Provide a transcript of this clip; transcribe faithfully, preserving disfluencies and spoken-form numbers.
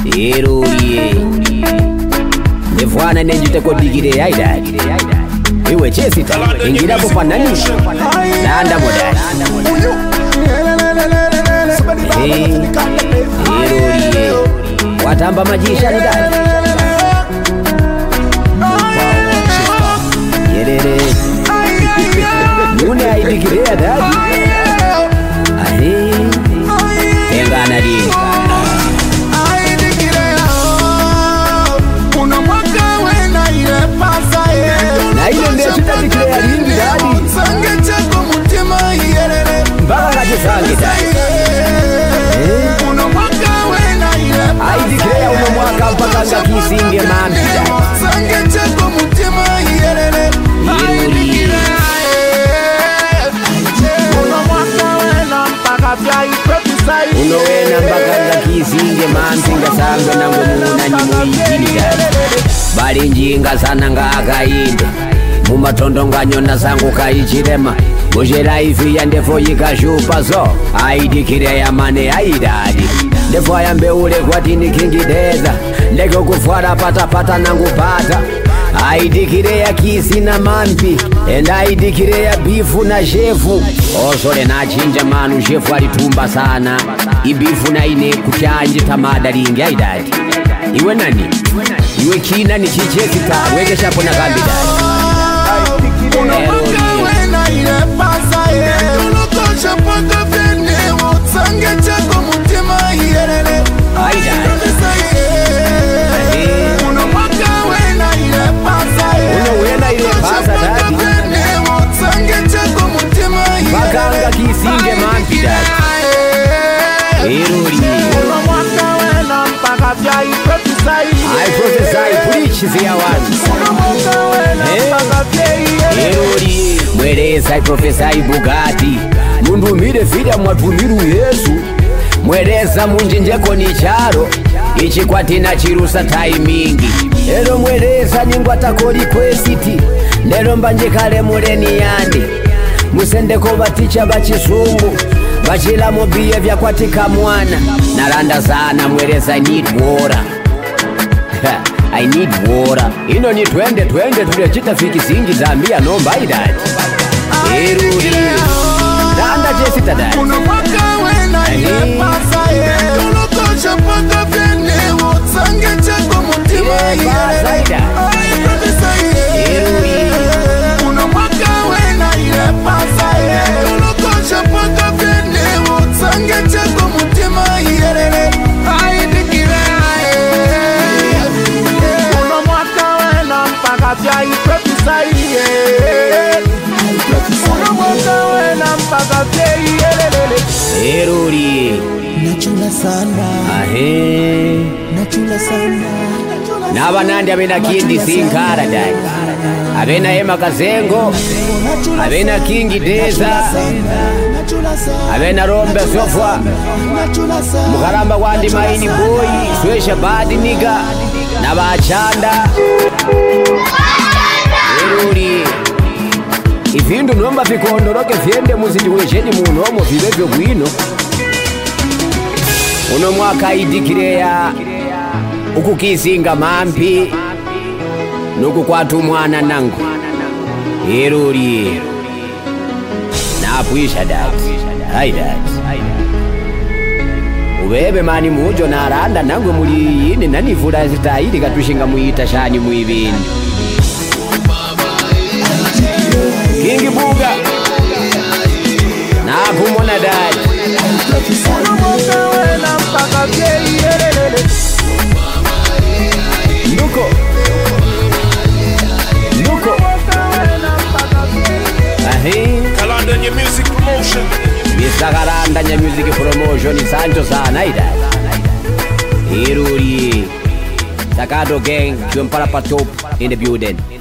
Iruri Nefwana nenjite kodigire aida Iwe chesita ingira po panani Nanda modani Iruri Watamba majisha ni dani Yerere Nune aidigire adadi Ahe Tengana di Na ile mbea tutadikire ya ringi dadi Mbaka kaje sangi dadi Aidikire ya uno mwaka mpaka nga kisinge mambi dadi Iruri Uno wena mpaka nga kisinge mambi nga sango nango muna nyimu ijini dadi Bali njinga sana nga akainde Mumatondo nga nyona sangu kaichirema Mujela ifi ya ndefo yikashupa so Aidikire ya mane aidadi Ndefo ya mbeule kwa tini kingideza Ndeko kufuara pata pata nangu pata Aidikire ya kisi na mampi Enda aidikire ya bifu na shefu Osole na chinja manu shefu alitumba sana Ibifu na ine kuchanje tamada ringi aidadi Iwe nani? Iwe kina ni chichesi ta Wege shapo na kambi dadi Erori Bakanga kisinge mampi dadi Erori I prophesy, preach the ones. Erori Mwereza I prophesy Bugatti Mundu mire fida mwatumiru Yesu Mwereza munjinjeko ni charo Ichi kwa tina chirusa taimingi Ero mwereza nyingwa takori kwesiti Nero mbanjikale mureni yandi Musendeko baticha bachisungu Bachila mobiye vya kwa tika mwana Naranda sana mwereza I need water I need water Ino ni twende twende tulechita fiki singi zambia nomba idadi Eruri Nanda jesita dadi Eruri Nachula sana Ahe Nachula sana Naba nandi abena kindi sinkara dai Abena ema kazengo Abena kingi deza Abena rombe sofwa Mukaramba wandi maini boy Swesha badi niga Naba achanda Eruri Ifindu nomba fikondoroke fiende muzidi wesheni munomo vivevyo gwino Uno mwaka idikire ya Ukukisinga mampi Nuku kwatu mwana nangu Eruri Na apuisha dati Hai dati Uwebe mani mujo na aranda nangu muli yini Nanifura zitahidi katushinga muita shani muibini Kingi buga Na kumona dadi Nuko Nuko Ahe Kalandanya Music Promotion Mister Kalandanya Music Promotion Sancho sana ida Iruri Sakato gang Jumpala Patop in the building